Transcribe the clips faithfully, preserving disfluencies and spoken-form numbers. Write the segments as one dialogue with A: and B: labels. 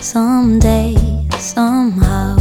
A: someday, somehow.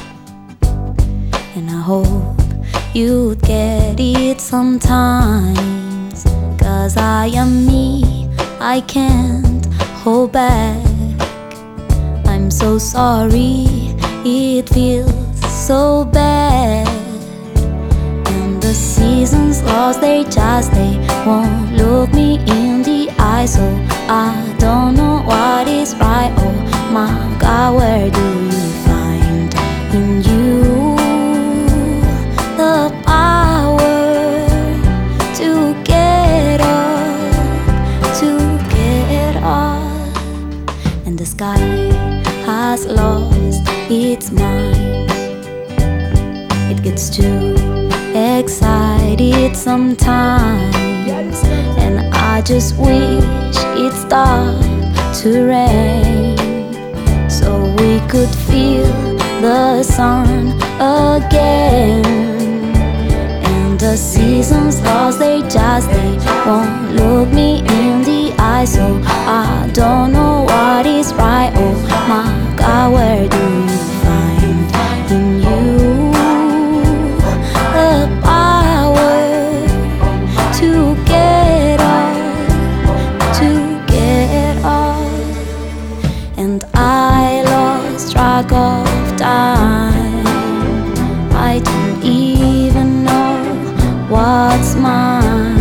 A: And I hope you'd get it sometimes. Cause I am me, I can't hold back. I'm so sorry, it feels so bad. And the seasons lost their just, they won't look me in the eye. So I don't know what is right. Oh my God, where do you find in you the power to get up, to get up? And the sky has lost its mind. It gets too excited sometimes, and I just wish it stopped to rain, so we could feel the sun again. And the seasons lost their just, they won't look me in the eye. So I don't know what is right. Oh my God, where do you find in you the power to get up, to get up? And I lost track of time. I don't even know what's mine,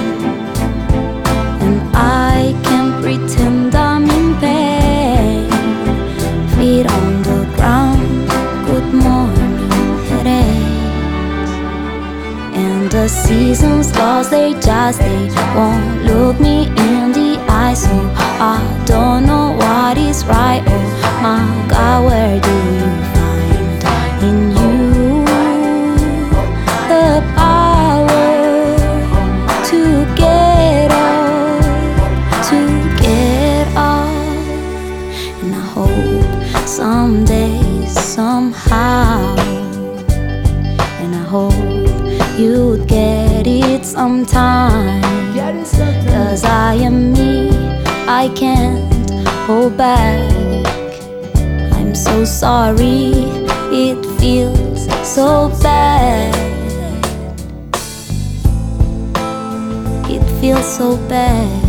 A: and I can't pretend I'm in pain. Feet on the ground, good morning headaches. And the seasons lost their just, they won't look me in the eye. So I don't know what is right. Oh my God, where do you find in you the power to get up, to get up? And I hope someday, somehow, and I hope you'd get it sometime. Cause I am me, I can't hold back. I'm so sorry, it feels so bad. It feels so bad.